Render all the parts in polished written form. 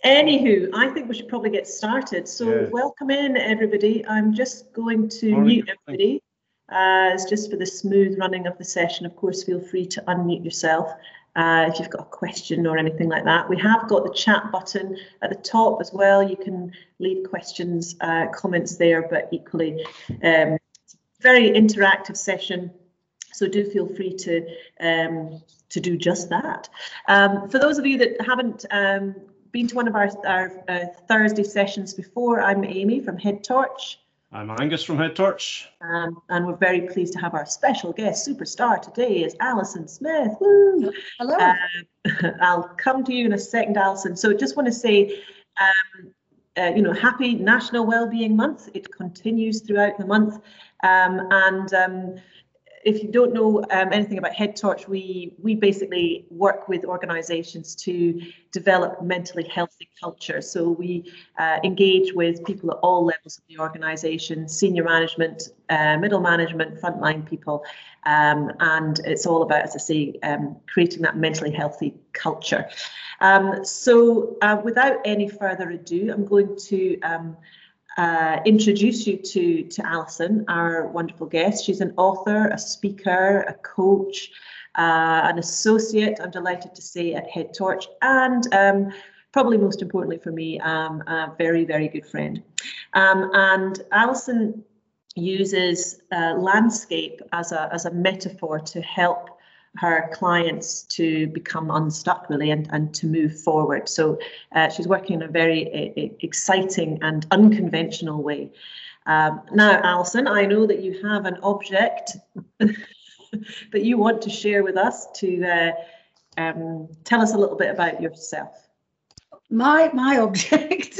Anywho, I think we should probably get started. So welcome in, everybody. I'm just going to mute everybody. It's just for the smooth running of the session. Of course, feel free to unmute yourself if you've got a question or anything like that. We have got the chat button at the top as well. You can leave questions, comments there, but equally, very interactive session. So do feel free to do just that. For those of you that haven't been to one of our Thursday sessions before, I'm Amy from Head Torch. I'm Angus from Head Torch. And we're very pleased to have our special guest superstar today is Alison Smith. Woo! Hello. I'll come to you in a second, Alison. So just want to say, happy National Wellbeing Month. It continues throughout the month. If you don't know anything about Head Torch, we basically work with organisations to develop mentally healthy culture. So we engage with people at all levels of the organisation, senior management, middle management, frontline people, and it's all about, as I say, creating that mentally healthy culture. Without any further ado, I'm going to introduce you to Alison, our wonderful guest. She's an author, a speaker, a coach, an associate, I'm delighted to say, at Head Torch, and probably most importantly for me, a very, very good friend. And Alison uses landscape as a metaphor to help her clients to become unstuck, really, and to move forward. So she's working in a very exciting and unconventional way. Now, Alison, I know that you have an object that you want to share with us to tell us a little bit about yourself. My object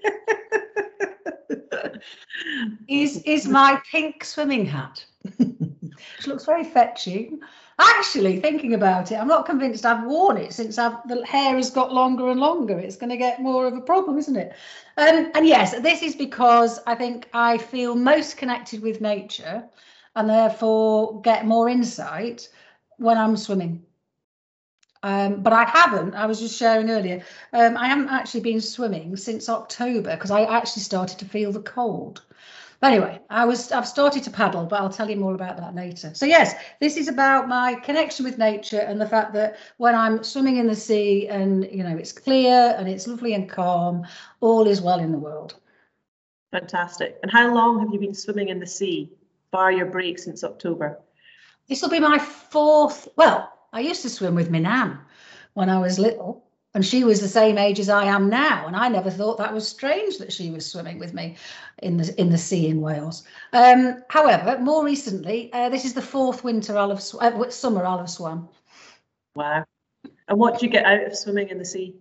is my pink swimming hat, which looks very fetching. Actually, thinking about it, I'm not convinced I've worn it since the hair has got longer and longer. It's going to get more of a problem, isn't it? And yes, this is because I think I feel most connected with nature and therefore get more insight when I'm swimming. But I was just sharing earlier, I haven't actually been swimming since October because I actually started to feel the cold. But anyway, I've started to paddle, but I'll tell you more about that later. So yes, this is about my connection with nature and the fact that when I'm swimming in the sea and, it's clear and it's lovely and calm, all is well in the world. Fantastic. And how long have you been swimming in the sea, bar your break, since October? This will be my fourth. Well, I used to swim with my nan when I was little. And she was the same age as I am now, and I never thought that was strange that she was swimming with me in the sea in Wales. However, more recently, this is the fourth summer I'll have swum. Wow! And what do you get out of swimming in the sea?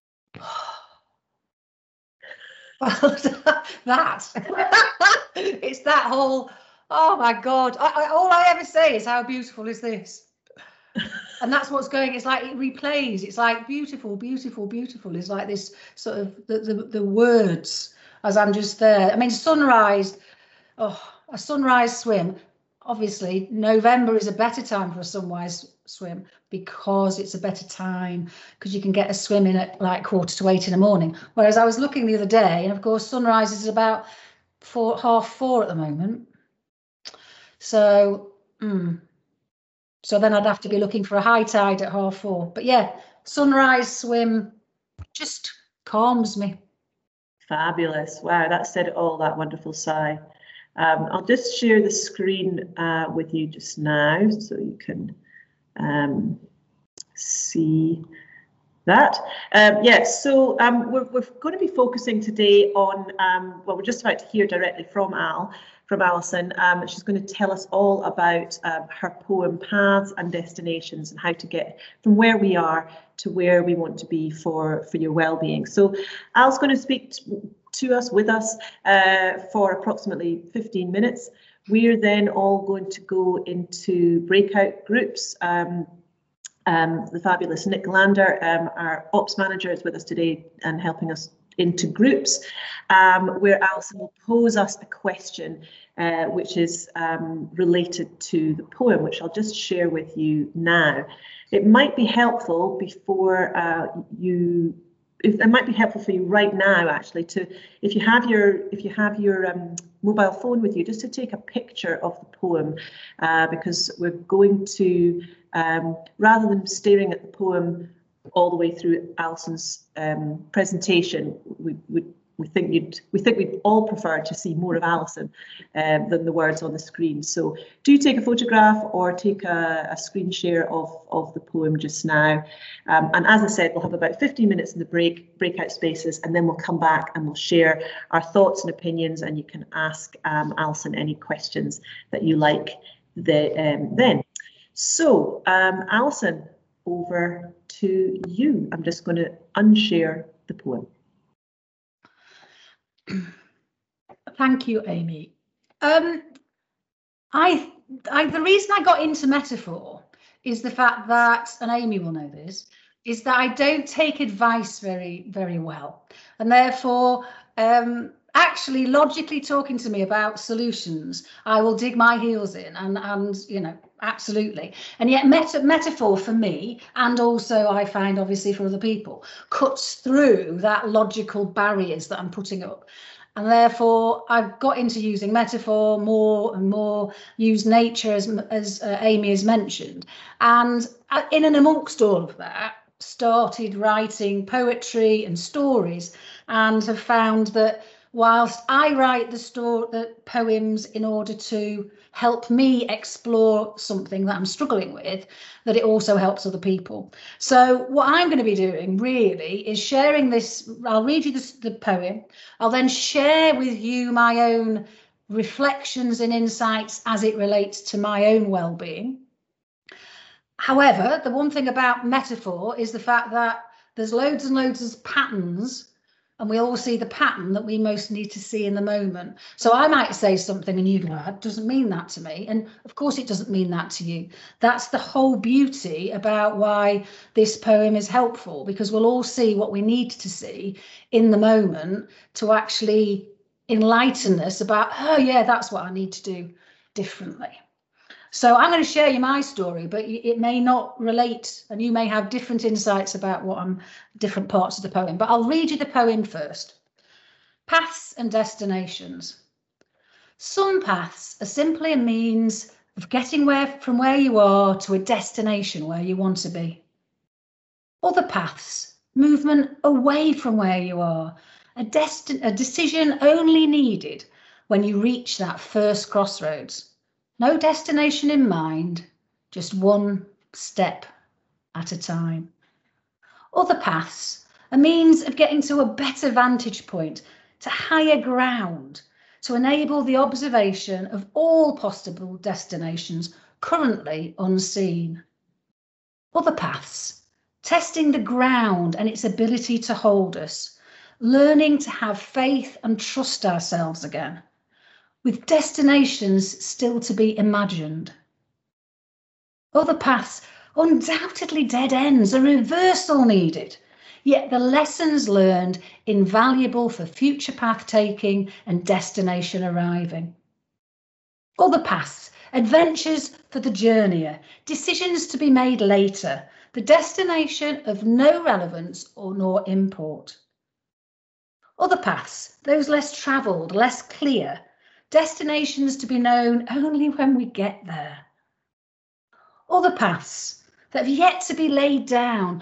Well, it's that whole. Oh my God! All I ever say is, "How beautiful is this?" And that's what's going. It's like it replays. It's like beautiful, beautiful, beautiful. It's like this sort of the words as I'm just there. I mean, sunrise. Oh, a sunrise swim. Obviously, November is a better time for a sunrise swim because it's a better time because you can get a swim in at like 7:45 in the morning. Whereas I was looking the other day, and of course, sunrise is about 3:30 at the moment. So. So then I'd have to be looking for a high tide at 4:30. But yeah, sunrise swim just calms me. Fabulous. Wow, that said it all, that wonderful sigh. I'll just share the screen with you just now so you can see that. So we're going to be focusing today on, we're just about to hear directly from Alison. She's going to tell us all about her poem Paths and Destinations and how to get from where we are to where we want to be for your well-being. So Al's going to speak with us for approximately 15 minutes. We're then all going to go into breakout groups. The fabulous Nick Lander, our ops manager, is with us today and helping us into groups where Alison will pose us a question which is related to the poem, which I'll just share with you now. It might be helpful before you it might be helpful for you right now, actually, to if you have your mobile phone with you, just to take a picture of the poem, because we're going to, rather than staring at the poem all the way through Alison's presentation, we think we'd all prefer to see more of Alison than the words on the screen. So do take a photograph or take a screen share of the poem just now. And as I said, we'll have about 15 minutes in the breakout spaces, and then we'll come back and we'll share our thoughts and opinions, and you can ask Alison any questions that you like then. So Alison, over to you. I'm just going to unshare the poem. Thank you, Amy. The reason I got into metaphor is the fact that, and Amy will know this, is that I don't take advice very, very well, and therefore, actually, logically talking to me about solutions, I will dig my heels in, and you know, absolutely. And yet, metaphor for me, and also I find obviously for other people, cuts through that logical barriers that I'm putting up. And therefore, I've got into using metaphor more and more, use nature as Amy has mentioned. And in and amongst all of that, started writing poetry and stories, and have found that whilst I write the poems in order to help me explore something that I'm struggling with, that it also helps other people. So what I'm going to be doing really is sharing this. I'll read you the poem. I'll then share with you my own reflections and insights as it relates to my own well-being. However, the one thing about metaphor is the fact that there's loads and loads of patterns, and we all see the pattern that we most need to see in the moment. So I might say something and you go, that doesn't mean that to me. And of course it doesn't mean that to you. That's the whole beauty about why this poem is helpful, because we'll all see what we need to see in the moment to actually enlighten us about, oh yeah, that's what I need to do differently. So I'm going to share you my story, but it may not relate, and you may have different insights about different parts of the poem. But I'll read you the poem first. Paths and destinations. Some paths are simply a means of getting from where you are to a destination where you want to be. Other paths, movement away from where you are, a decision only needed when you reach that first crossroads. No destination in mind, just one step at a time. Other paths, a means of getting to a better vantage point, to higher ground, to enable the observation of all possible destinations currently unseen. Other paths, testing the ground and its ability to hold us, learning to have faith and trust ourselves again, with destinations still to be imagined. Other paths, undoubtedly dead ends, a reversal needed, yet the lessons learned invaluable for future path taking and destination arriving. Other paths, adventures for the journeyer, decisions to be made later, the destination of no relevance nor import. Other paths, those less travelled, less clear, destinations to be known only when we get there. Other paths that have yet to be laid down,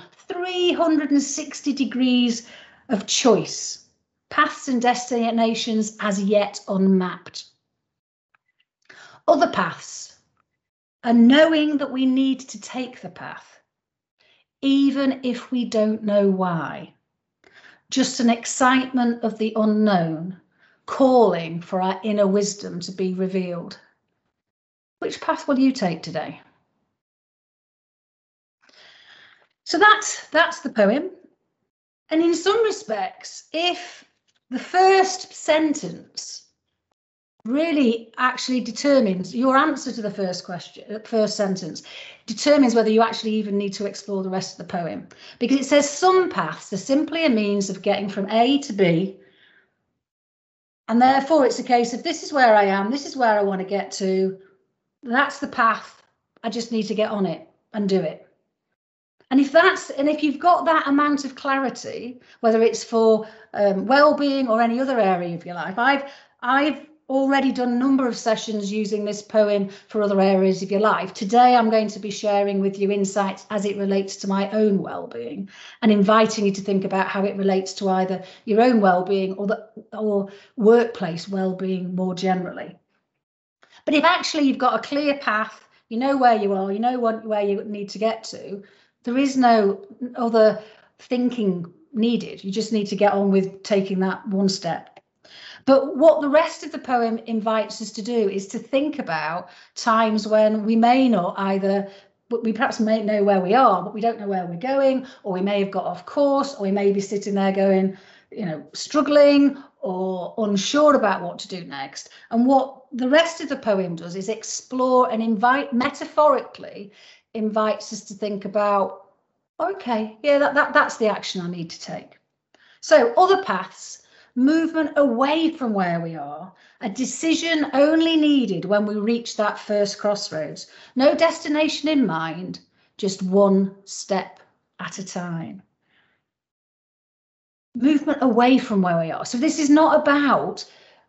360 degrees of choice, paths and destinations as yet unmapped. Other paths, a knowing that we need to take the path, even if we don't know why. Just an excitement of the unknown, calling for our inner wisdom to be revealed. Which path will you take today? So that's the poem. And in some respects, if the first sentence really actually determines your answer to the first sentence, determines whether you actually even need to explore the rest of the poem. Because it says some paths are simply a means of getting from A to B, and therefore it's a case of this is where I am, this is where I want to get to, that's the path, I just need to get on it and do it. And if you've got that amount of clarity, whether it's for well-being or any other area of your life, I've already done a number of sessions using this poem for other areas of your life. Today, I'm going to be sharing with you insights as it relates to my own well-being and inviting you to think about how it relates to either your own well-being or workplace well-being more generally. But if actually you've got a clear path, you know where you are, you know where you need to get to, there is no other thinking needed. You just need to get on with taking that one step. But what the rest of the poem invites us to do is to think about times when we may not we perhaps may know where we are, but we don't know where we're going, or we may have got off course, or we may be sitting there going, struggling or unsure about what to do next. And what the rest of the poem does is explore and metaphorically invites us to think about, okay, yeah, that's the action I need to take. So other paths. Movement away from where we are, a decision only needed when we reach that first crossroads. No destination in mind, just one step at a time. Movement away from where we are. So this is not about,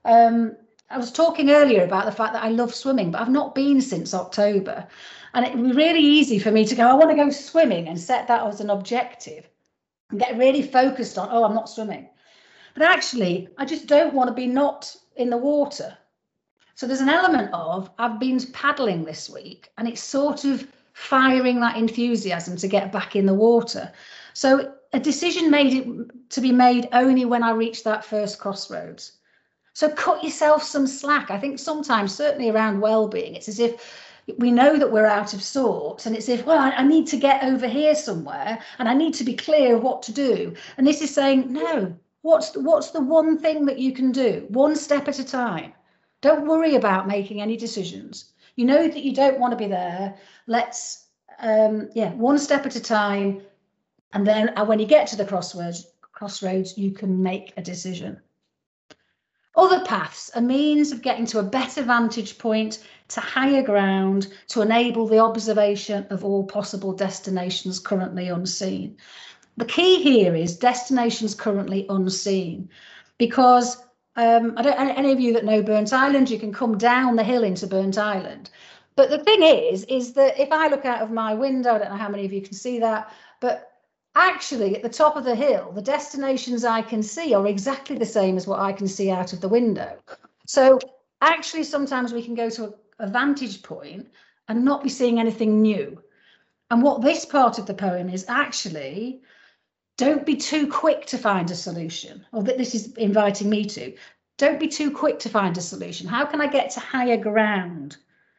I was talking earlier about the fact that I love swimming, but I've not been since October. And it would be really easy for me to go, I want to go swimming and set that as an objective and get really focused on, oh, I'm not swimming. But actually, I just don't want to be not in the water. So there's an element of, I've been paddling this week and it's sort of firing that enthusiasm to get back in the water. So a decision to be made only when I reach that first crossroads. So cut yourself some slack. I think sometimes, certainly around well-being, it's as if we know that we're out of sorts and it's as if, well, I need to get over here somewhere and I need to be clear of what to do. And this is saying, no. What's the one thing that you can do, one step at a time? Don't worry about making any decisions. You know that you don't want to be there. Let's, one step at a time. And then when you get to the crossroads, you can make a decision. Other paths, a means of getting to a better vantage point, to higher ground, to enable the observation of all possible destinations currently unseen. The key here is destinations currently unseen, because any of you that know Burnt Island, you can come down the hill into Burnt Island. But the thing is that if I look out of my window, I don't know how many of you can see that, but actually at the top of the hill, the destinations I can see are exactly the same as what I can see out of the window. So actually sometimes we can go to a vantage point and not be seeing anything new. And what this part of the poem is actually, don't be too quick to find a solution, or that this is inviting me to. Don't be too quick to find a solution. How can I get to higher ground?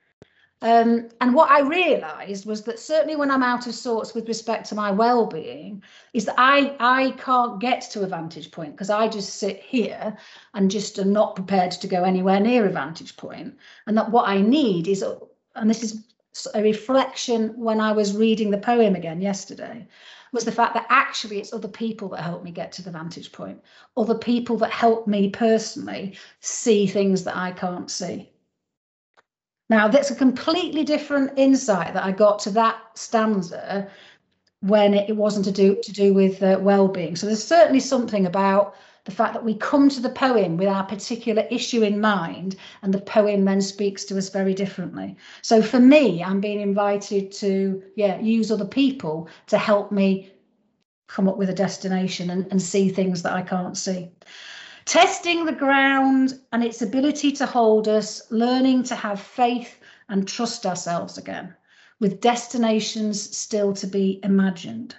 And what I realised was that certainly when I'm out of sorts with respect to my well-being, is that I can't get to a vantage point because I just sit here and just am not prepared to go anywhere near a vantage point. And that what I need is, and this is a reflection when I was reading the poem again yesterday, was the fact that actually it's other people that help me get to the vantage point, other people that help me personally see things that I can't see. Now, that's a completely different insight that I got to that stanza when it wasn't to do with well-being. So there's certainly something about the fact that we come to the poem with our particular issue in mind, and the poem then speaks to us very differently. So for me, I'm being invited to use other people to help me come up with a destination and see things that I can't see. Testing the ground and its ability to hold us, learning to have faith and trust ourselves again, with destinations still to be imagined.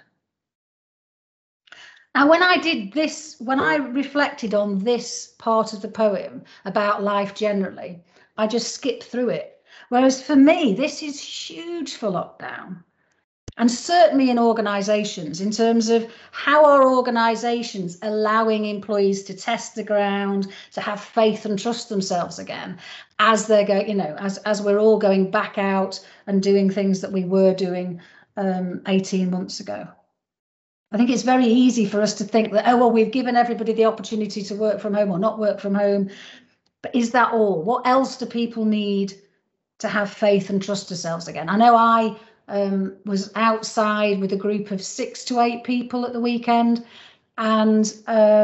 Now, when I reflected on this part of the poem about life generally, I just skipped through it. Whereas for me, this is huge for lockdown. And certainly in organisations, in terms of how are organisations allowing employees to test the ground, to have faith and trust themselves again, as they're going, as we're all going back out and doing things that we were doing 18 months ago. I think it's very easy for us to think that, oh, well, we've given everybody the opportunity to work from home or not work from home. But is that all? What else do people need to have faith and trust themselves again? I know I was outside with a group of 6 to 8 people at the weekend, and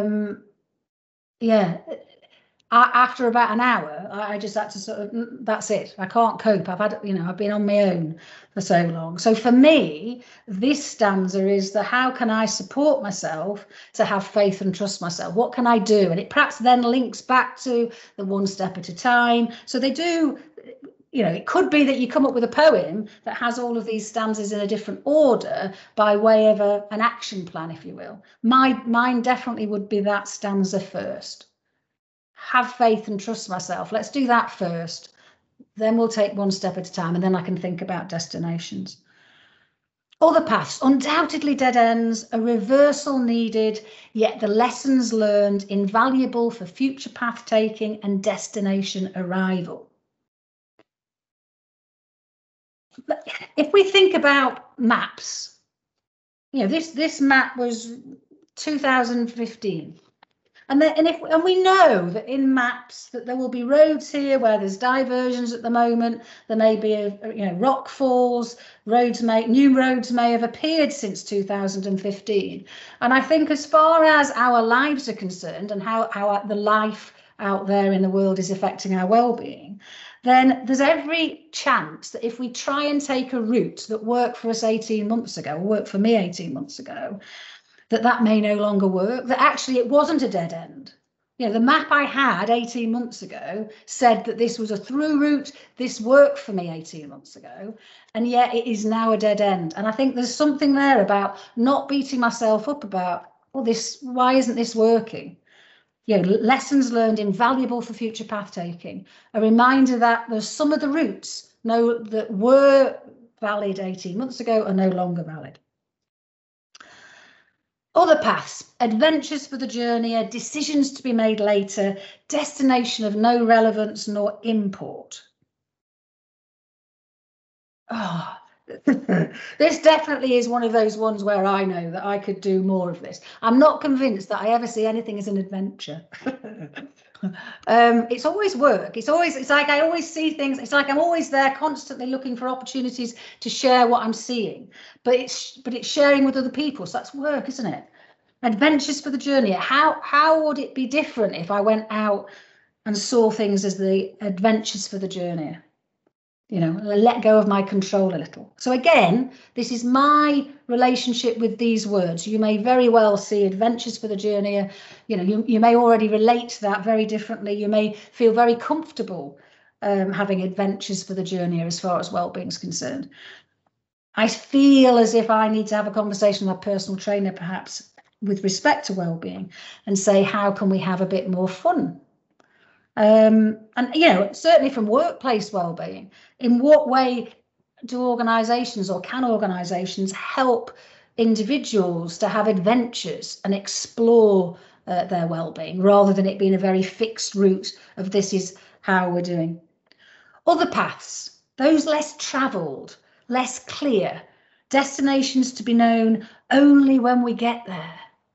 yeah, after about an hour, I just had to sort of, that's it. I can't cope. I've been on my own for so long. So for me, this stanza is the how can I support myself to have faith and trust myself? What can I do? And it perhaps then links back to the one step at a time. So they do, it could be that you come up with a poem that has all of these stanzas in a different order by way of an action plan, if you will. Mine definitely would be that stanza first. Have faith and trust myself. Let's do that first. Then we'll take one step at a time, and then I can think about destinations. Other paths, undoubtedly dead ends, a reversal needed, yet the lessons learned invaluable for future path taking and destination arrival. If we think about maps, this map was 2015. And we know that in maps that there will be roads here where there's diversions at the moment. There may be rock falls. New roads may have appeared since 2015. And I think as far as our lives are concerned and how the life out there in the world is affecting our well-being, then there's every chance that if we try and take a route that worked for us 18 months ago, or worked for me 18 months ago, that may no longer work, that actually it wasn't a dead end. The map I had 18 months ago said that this was a through route, this worked for me 18 months ago, and yet it is now a dead end. And I think there's something there about not beating myself up about, why isn't this working? Lessons learned invaluable for future path taking. A reminder that there's some of the routes that were valid 18 months ago are no longer valid. Other paths, adventures for the journey, decisions to be made later, destination of no relevance nor import. This definitely is one of those ones where I know that I could do more of this. I'm not convinced that I ever see anything as an adventure. It's always work. It's like I always see things. It's like I'm always there constantly looking for opportunities to share what I'm seeing, but it's sharing with other people. So that's work, isn't it? Adventures for the journey. How would it be different if I went out and saw things as the adventures for the journey? Let go of my control a little. So again, this is my relationship with these words. You may very well see adventures for the journey. You may already relate to that very differently. You may feel very comfortable having adventures for the journey as far as well-being is concerned. I feel as if I need to have a conversation with my personal trainer, perhaps with respect to well-being, and say, how can we have a bit more fun? And certainly from workplace well-being, in what way do organisations or can organisations help individuals to have adventures and explore their well-being, rather than it being a very fixed route of this is how we're doing? Other paths, those less travelled, less clear, destinations to be known only when we get there.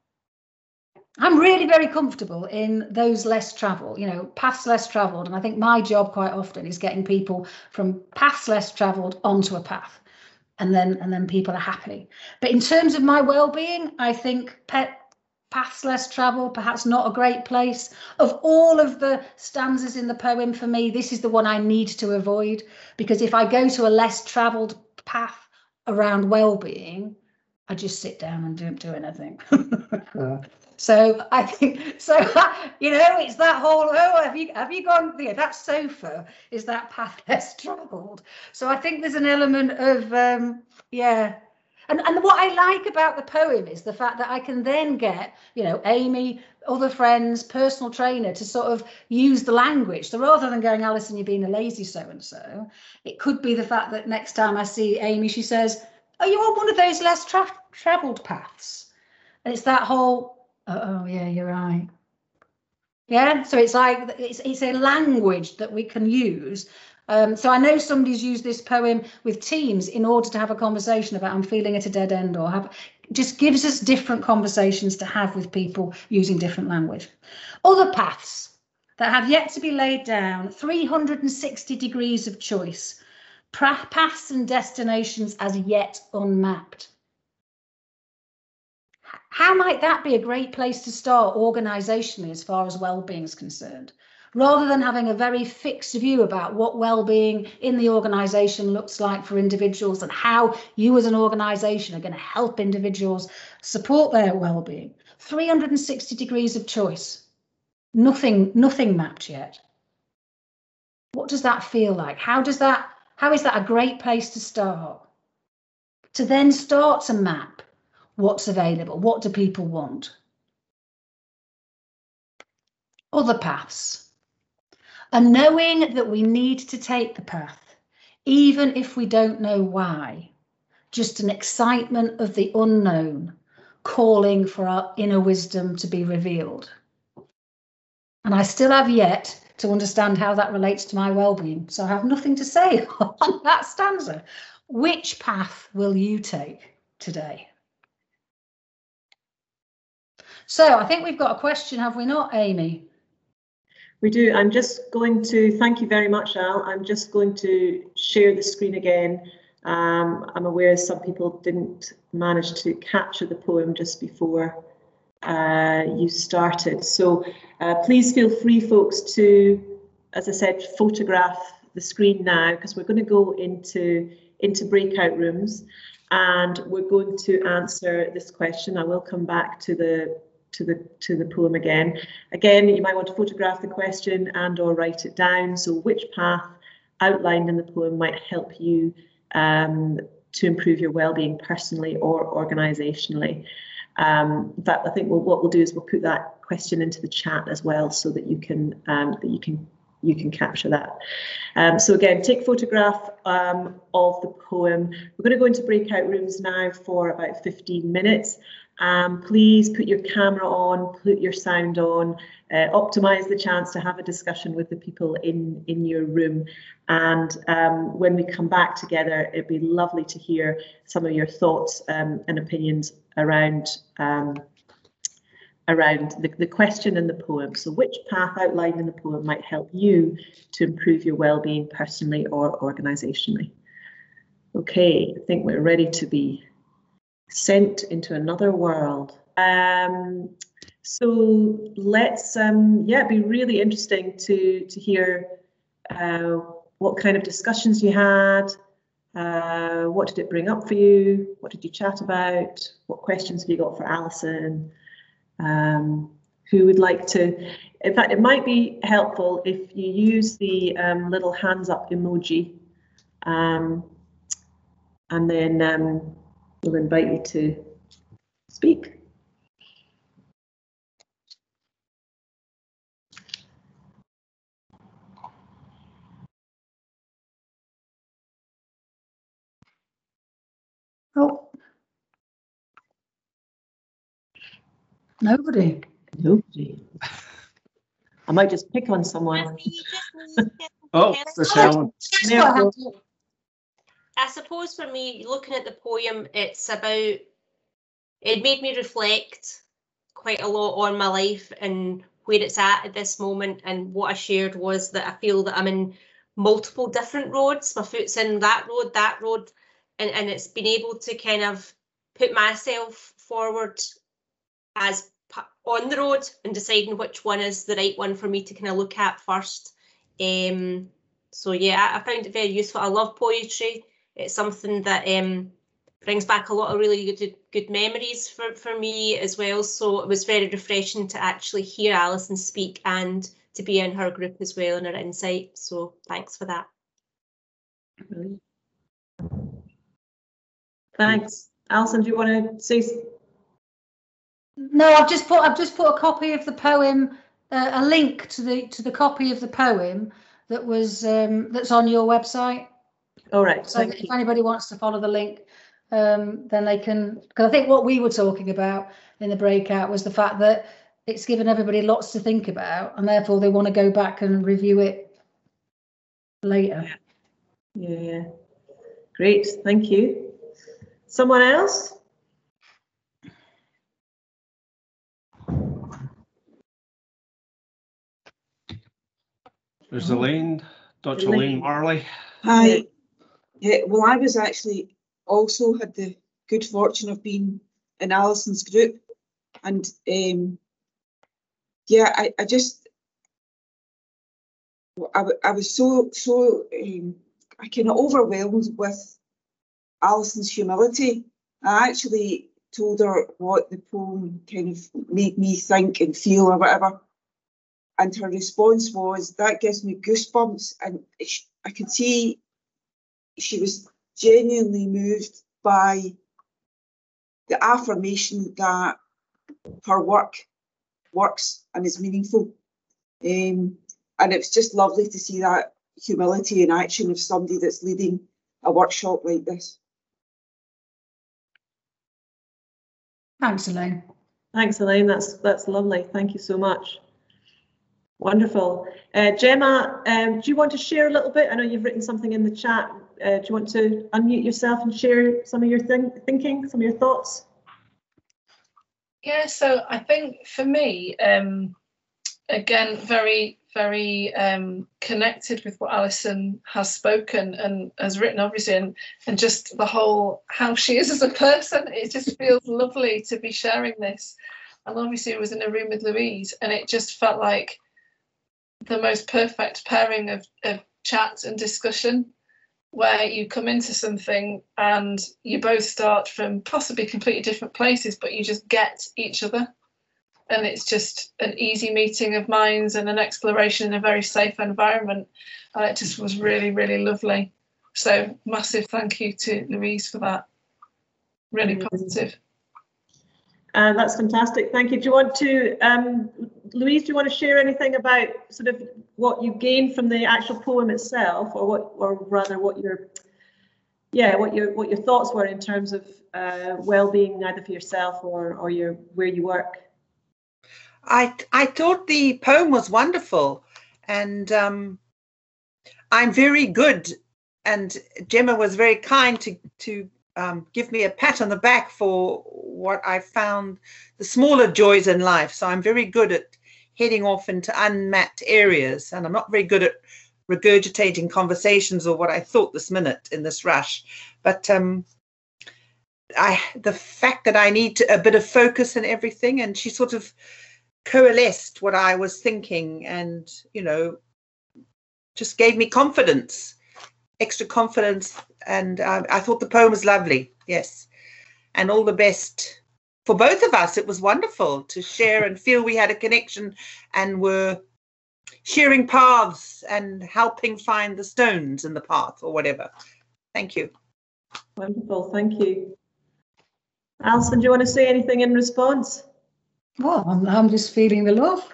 I'm really very comfortable in those less travelled, paths less travelled. And I think my job quite often is getting people from paths less travelled onto a path. And then people are happy. But in terms of my well-being, I think paths less travelled, perhaps not a great place. Of all of the stanzas in the poem, for me, this is the one I need to avoid. Because if I go to a less travelled path around well-being, I just sit down and don't do anything. So I think, it's that whole, have you gone, that sofa is that path less travelled. So I think there's an element of, And what I like about the poem is the fact that I can then get, Amy, other friends, personal trainer to sort of use the language. So rather than going, Alison, you're being a lazy so-and-so, it could be the fact that next time I see Amy, she says, are you on one of those less travelled paths? And it's that whole, oh yeah, you're right. Yeah, so it's like it's a language that we can use. So I know somebody's used this poem with teams in order to have a conversation about I'm feeling at a dead end, or just gives us different conversations to have with people using different language. Other paths that have yet to be laid down, 360 degrees of choice. paths and destinations as yet unmapped. How might that be a great place to start organisationally as far as well-being is concerned? Rather than having a very fixed view about what well-being in the organisation looks like for individuals and how you as an organisation are going to help individuals support their well-being. 360 degrees of choice. Nothing mapped yet. What does that feel like? How is that a great place to start? To then start to map what's available, what do people want? Other paths. And knowing that we need to take the path, even if we don't know why, just an excitement of the unknown, calling for our inner wisdom to be revealed. And I still have yet to understand how that relates to my well-being, so I have nothing to say on that stanza. Which path will you take today? So I think we've got a question, have we not, Amy? We do. I'm just going to, thank you very much, Al. I'm just going to share the screen again. I'm aware some people didn't manage to capture the poem just before you started. So please feel free, folks, to, as I said, photograph the screen now, because we're going to go into breakout rooms and we're going to answer this question. I will come back to the poem again. Again, you might want to photograph the question and or write it down. So which path outlined in the poem might help you to improve your well-being personally or organisationally? In fact, I think what we'll do is we'll put that question into the chat as well, so that you can capture that. So again, take a photograph of the poem. We're going to go into breakout rooms now for about 15 minutes. Please put your camera on, put your sound on, optimise the chance to have a discussion with the people in your room. And when we come back together, it'd be lovely to hear some of your thoughts and opinions around the question in the poem. So which path outlined in the poem might help you to improve your well-being personally or organisationally? Okay, I think we're ready to be sent into another world. So let's be really interesting to hear what kind of discussions you had. What did it bring up for you? What did you chat about? What questions have you got for Alison? Who would like to? In fact, it might be helpful if you use the little hands up emoji, and then we'll invite you to speak. Oh, nobody. I might just pick on someone. Oh, there's Helen. I suppose for me, looking at the poem, it made me reflect quite a lot on my life and where it's at this moment. And what I shared was that I feel that I'm in multiple different roads. My foot's in that road, and it's been able to kind of put myself forward as on the road and deciding which one is the right one for me to kind of look at first. So yeah, I found it very useful. I love poetry. It's something that brings back a lot of really good memories for me as well. So it was very refreshing to actually hear Alison speak and to be in her group as well and her insight. So thanks for that. Thanks. Alison, do you want to say? No, I've just put a copy of the poem, a link to the copy of the poem that was that's on your website. All right. So if anybody wants to follow the link, then they can. Because I think what we were talking about in the breakout was the fact that it's given everybody lots to think about, and therefore they want to go back and review it later. Yeah. Great. Thank you. Someone else? There's Elaine, Dr. Elaine Marley. Hi. Yeah, well, I was actually also had the good fortune of being in Alison's group, and yeah, I just I was so I kind of overwhelmed with Alison's humility. I actually told her what the poem kind of made me think and feel or whatever, and her response was, "That gives me goosebumps," and I could see she was genuinely moved by the affirmation that her work works and is meaningful. And it's just lovely to see that humility in action of somebody that's leading a workshop like this. Thanks, Elaine. Thanks, Elaine. That's lovely. Thank you so much. Wonderful. Gemma, do you want to share a little bit? I know you've written something in the chat. Do you want to unmute yourself and share some of your thinking, some of your thoughts? Yeah, so I think for me, again, very, very connected with what Alison has spoken and has written, obviously, and just the whole, how she is as a person. It just feels lovely to be sharing this. And obviously it was in a room with Louise, and it just felt like the most perfect pairing of chat and discussion, where you come into something and you both start from possibly completely different places, but you just get each other. And it's just an easy meeting of minds and an exploration in a very safe environment. And it just was really, really lovely. So massive thank you to Louise for that. Really positive. That's fantastic. Thank you. Do you want to, Louise, do you want to share anything about sort of what you gained from the actual poem itself, or what your thoughts were in terms of well-being, either for yourself or where you work? I thought the poem was wonderful, and I'm very good, and Gemma was very kind to give me a pat on the back for what I found the smaller joys in life. So I'm very good at heading off into unmapped areas, and I'm not very good at regurgitating conversations or what I thought this minute in this rush. But the fact that I need a bit of focus and everything, and she sort of coalesced what I was thinking, and just gave me confidence, extra confidence. And I thought the poem was lovely. Yes, and all the best for both of us. It was wonderful to share and feel we had a connection and were sharing paths and helping find the stones in the path or whatever. Thank you. Wonderful, thank you. Alison, do you want to say anything in response? Well, I'm just feeling the love.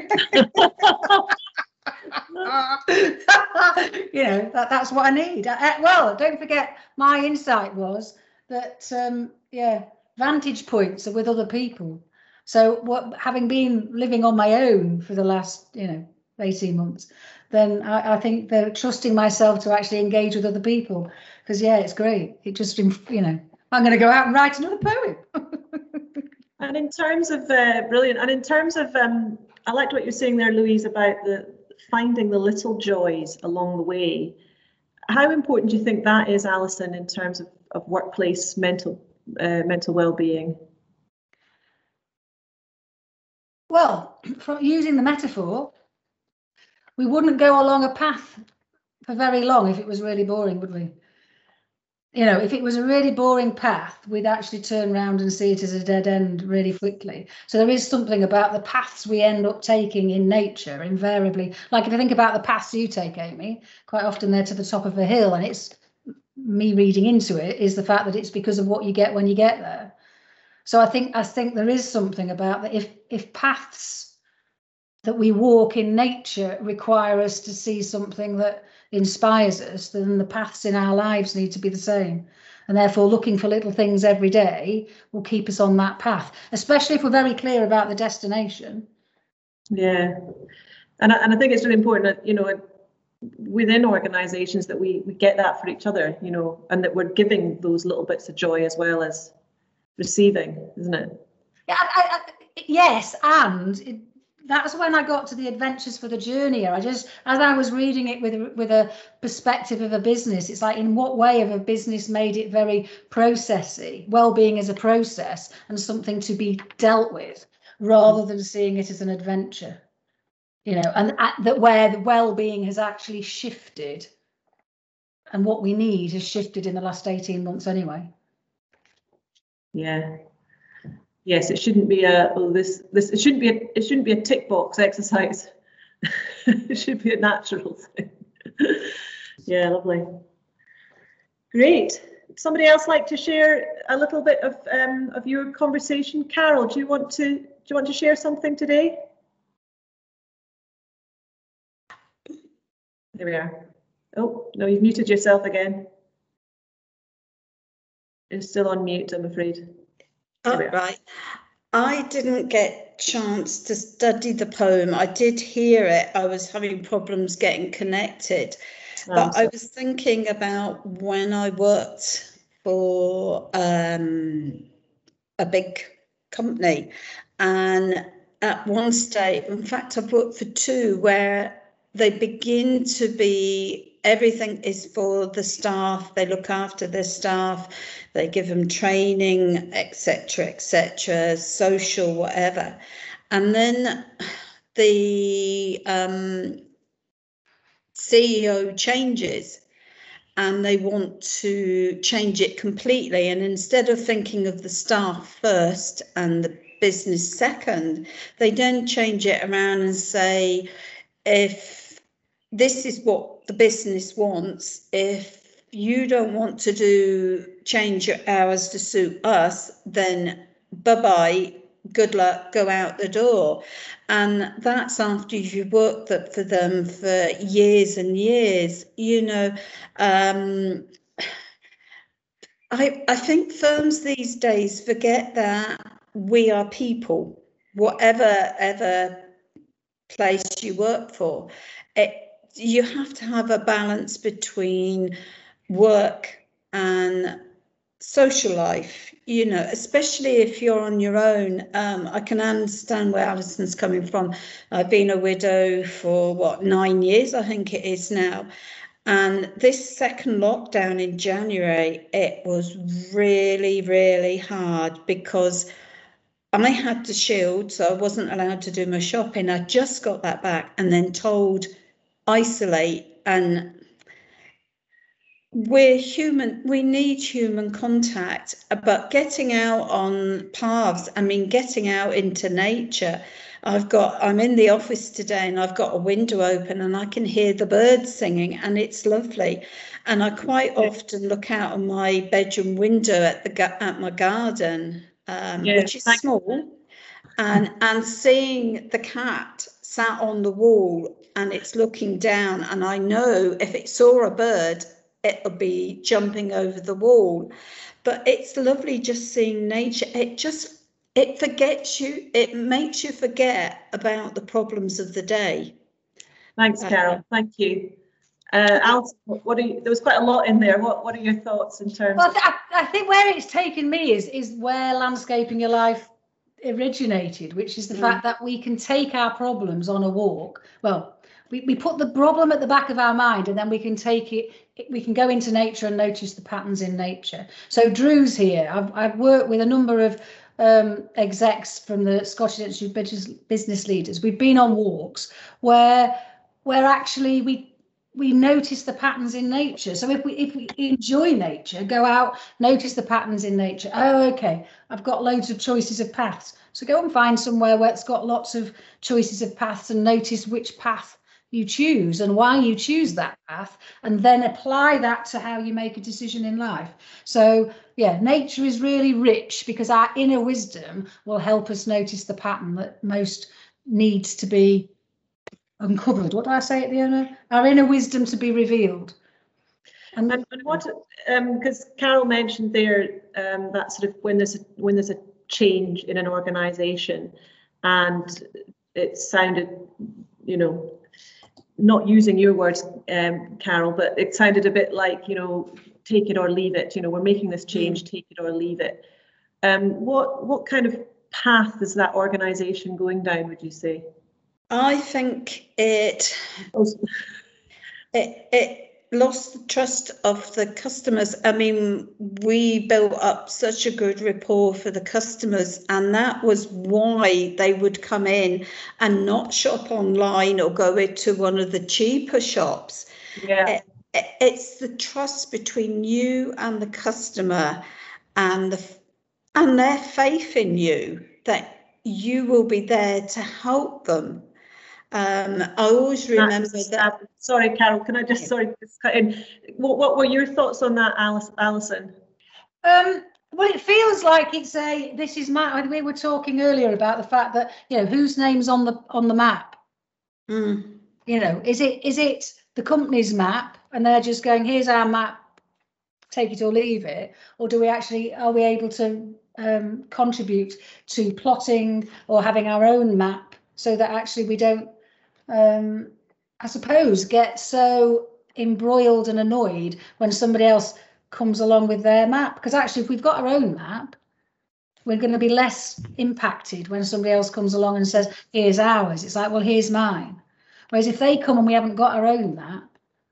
That's what I need. Well, don't forget, my insight was that vantage points are with other people. So having been living on my own for the last 18 months, then I think they're trusting myself to actually engage with other people, because it's great. It just I'm going to go out and write another poem. And in terms of brilliant, and in terms of I liked what you're saying there, Louise, about finding the little joys along the way. How important do you think that is, Alison, in terms of workplace mental well-being? Well, from using the metaphor, we wouldn't go along a path for very long if it was really boring, would we? If it was a really boring path, we'd actually turn around and see it as a dead end really quickly. So there is something about the paths we end up taking in nature, invariably. Like if you think about the paths you take, Amy, quite often they're to the top of a hill, and it's me reading into it is the fact that it's because of what you get when you get there. So I think there is something about that. If paths that we walk in nature require us to see something that inspires us, then the paths in our lives need to be the same. And therefore looking for little things every day will keep us on that path, especially if we're very clear about the destination. Yeah, and I think it's really important that within organisations that we get that for each other, and that we're giving those little bits of joy as well as receiving, isn't it? Yeah, yes, and that's when I got to the Adventures for the Journey. As I was reading it with a perspective of a business, it's like, in what way have a business made it very processy, well-being as a process and something to be dealt with, rather than seeing it as an adventure, you know, and that where the well-being has actually shifted, and what we need has shifted in the last 18 months anyway. Yeah. Yes, it shouldn't be it shouldn't be a tick box exercise. It should be a natural thing. Yeah, lovely. Great. Somebody else like to share a little bit of your conversation? Carol, do you want to share something today? There we are. Oh, no, you've muted yourself again. You're still on mute, I'm afraid. Oh, right. I didn't get a chance to study the poem. I did hear it. I was having problems getting connected. But I was thinking about when I worked for a big company. And at one stage, in fact, I've worked for two, where they begin to be, everything is for the staff. They look after their staff. They give them training, etc., social, whatever. And then the CEO changes and they want to change it completely. And instead of thinking of the staff first and the business second, they then change it around and say, if this is what the business wants, if you don't want to change your hours to suit us, then bye-bye, good luck, go out the door. And that's after you've worked for them for years and years, you know. I think firms these days forget that we are people, whatever place you work for. You have to have a balance between work and social life, you know, especially if you're on your own. I can understand where Alison's coming from. I've been a widow for 9 years, I think it is now. And this second lockdown in January, it was really, really hard because I had to shield, so I wasn't allowed to do my shopping. I just got that back and then told isolate. And we're human, we need human contact, but getting out on paths, I mean, getting out into nature. I'm in the office today and I've got a window open and I can hear the birds singing and it's lovely. And I quite often look out of my bedroom window at my garden, which is small, and seeing the cat sat on the wall and it's looking down, and I know if it saw a bird, it'll be jumping over the wall. But it's lovely just seeing nature. It forgets you. It makes you forget about the problems of the day. Thanks, Carol. Thank you. Alison, there was quite a lot in there. What are your thoughts in terms of... I think where it's taken me is where Landscaping Your Life originated, which is the fact that we can take our problems on a walk. Well, we put the problem at the back of our mind and then we can take it, we can go into nature and notice the patterns in nature. So Drew's here. I've worked with a number of execs from the Scottish Institute of Business Leaders. We've been on walks where actually we notice the patterns in nature. So if we enjoy nature, go out, notice the patterns in nature. Oh, okay, I've got loads of choices of paths. So go and find somewhere where it's got lots of choices of paths and notice which path you choose and why you choose that path, and then apply that to how you make a decision in life. So yeah, nature is really rich because our inner wisdom will help us notice the pattern that most needs to be uncovered. What did I say at the end? Our inner wisdom to be revealed. And what, because Carol mentioned there that sort of when there's a change in an organisation, and it sounded, you know, not using your words, Carol, but it sounded a bit like, you know, take it or leave it. You know, we're making this change, take it or leave it. What kind of path is that organisation going down, would you say? I think it lost the trust of the customers. I mean, we built up such a good rapport for the customers, and that was why they would come in and not shop online or go into one of the cheaper shops. Yeah. It's the trust between you and the customer, and their faith in you that you will be there to help them. I always remember that. Sorry, Carol, can I just cut in? What were your thoughts on that, Alison? Well, it feels like this is my. We were talking earlier about the fact that, you know, whose name's on the map. Mm. You know, is it the company's map and they're just going, here's our map, take it or leave it, or are we able to contribute to plotting or having our own map so that actually we don't, I suppose, get so embroiled and annoyed when somebody else comes along with their map? Because actually, if we've got our own map, we're going to be less impacted when somebody else comes along and says, here's ours. It's like, well, here's mine. Whereas if they come and we haven't got our own map,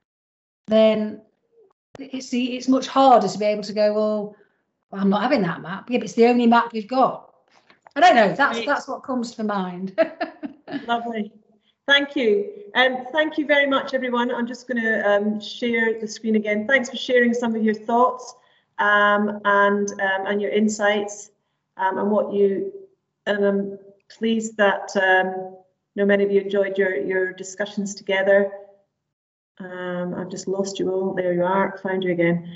then it's much harder to be able to go, well, I'm not having that map. Yeah, but it's the only map we've got. I don't know. That's what comes to mind. Lovely. Thank you. Thank you very much, everyone. I'm just going to share the screen again. Thanks for sharing some of your thoughts and your insights and what you. And I'm pleased that many of you enjoyed your discussions together. I've just lost you all. There you are. Found you again.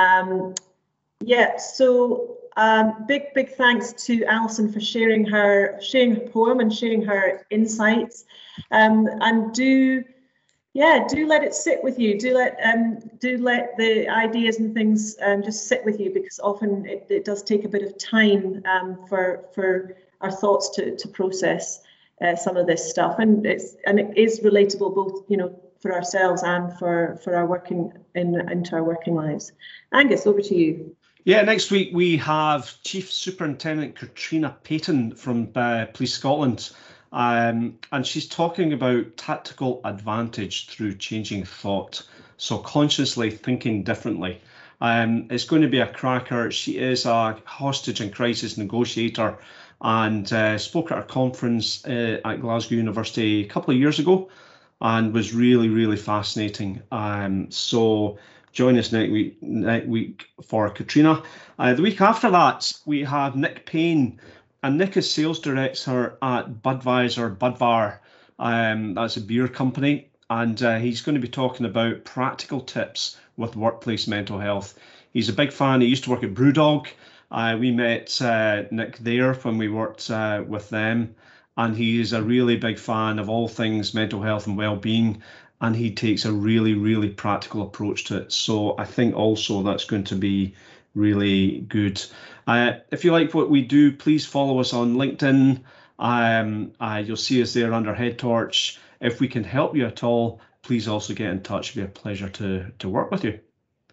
Yeah. So big thanks to Alison for sharing her poem and sharing her insights. And do let it sit with you. Do let the ideas and things just sit with you, because often it does take a bit of time for our thoughts to process some of this stuff, and it is relatable both, you know, for ourselves and for our working into our working lives. Angus, over to you. Yeah, next week we have Chief Superintendent Katrina Payton from Police Scotland, and she's talking about tactical advantage through changing thought, so consciously thinking differently. It's going to be a cracker. She is a hostage and crisis negotiator and spoke at a conference at Glasgow University a couple of years ago and was really fascinating. So join us next week for Katrina. The week after that, we have Nick Payne, and Nick is sales director at Budvar. That's a beer company, and he's going to be talking about practical tips with workplace mental health. He's a big fan. He used to work at Brewdog. We met Nick there when we worked with them, and he is a really big fan of all things mental health and well-being, and he takes a really practical approach to it. So I think also that's going to be really good. If you like what we do, please follow us on LinkedIn. You'll see us there under Head Torch. If we can help you at all, please also get in touch. It'd be a pleasure to work with you.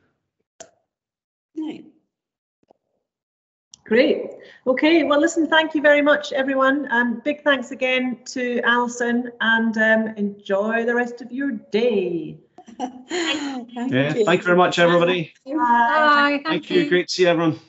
Right. Great. Okay, well, listen, thank you very much, everyone. Big thanks again to Alison, and enjoy the rest of your day. Thank you very much, everybody. Bye. Thank you. Great to see everyone.